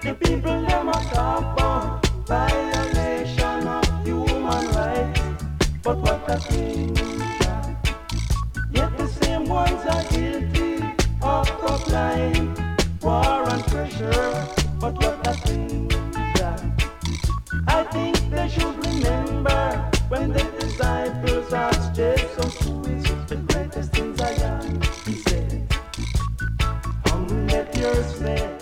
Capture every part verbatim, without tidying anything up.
The people them a talk about violation of human rights, but what a thing, yeah. Yet the same ones are guilty of complying, war and pressure, but what a thing, yeah. I think they should remember when the disciples asked Jesus, who is the greatest in Zion? He said, come let yourself.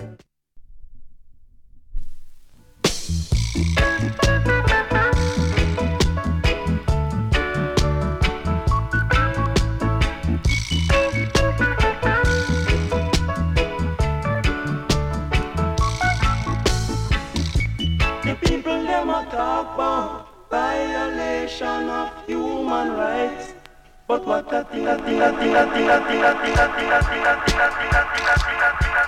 The people them a talk about violation of human rights, but what a thing, a thing, a thing, a thing, a thing, a thing, a thing, a thing, a thing, a thing, a thing, a thing, a thing, a thing.